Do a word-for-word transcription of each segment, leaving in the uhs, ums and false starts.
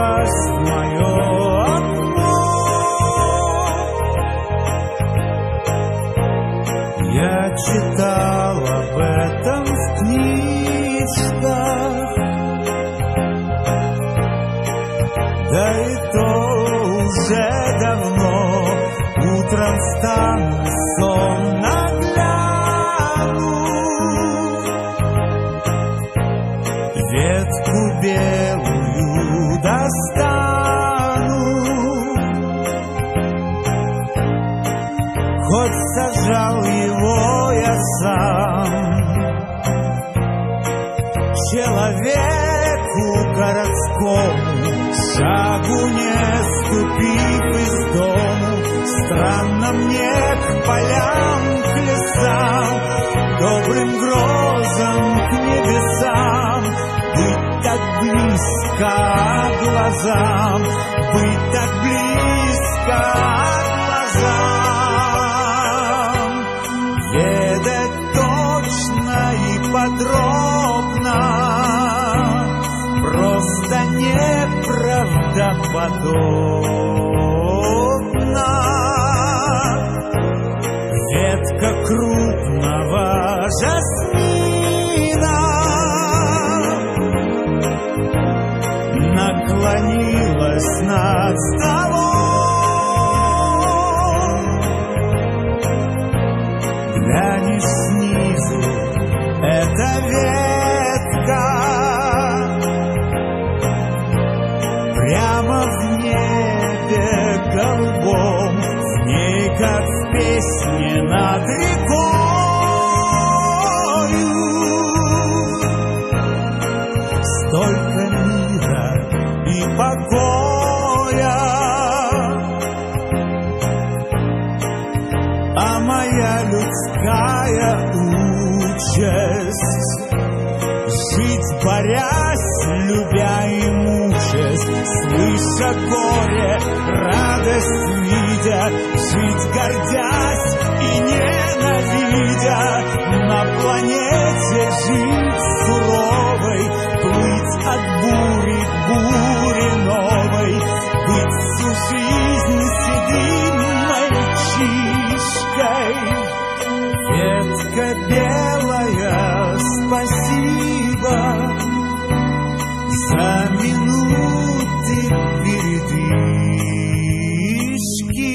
раз в мое окно. Я читал об этом в книжках, да и то уже давно. Утром встану, сон нагляну, ветку белую достану, хоть сажал его я сам. Человеку городскому, шагу не ступив из дому, странно мне к полям, к лесам, добрым грозам, к небесам, быть так близко глазам, быть так близко глазам, ведать точно и подробно, просто неправдоподобно. Ветка крупного жасмина наклонилась над столом. Глянешь снизу, это ветка прямо в небе голубом, в ней, как в песне над рекою, столько мира и покоя. А моя людская участь — жить, борясь, любя и мучаясь, слыша горе, радость видя, жить, гордясь и ненавидя, на планете жить суровой, плыть от бури к буре новой, быть всю жизнь седым мальчишкой. Ветка белая, спасибо за минуты передышки.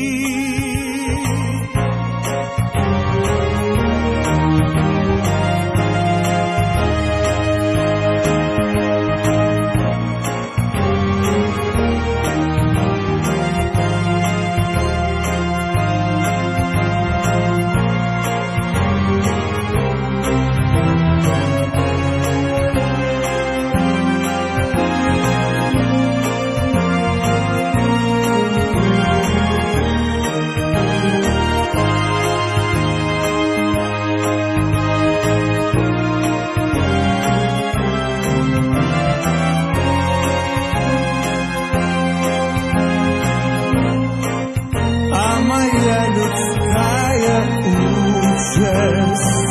Людская участь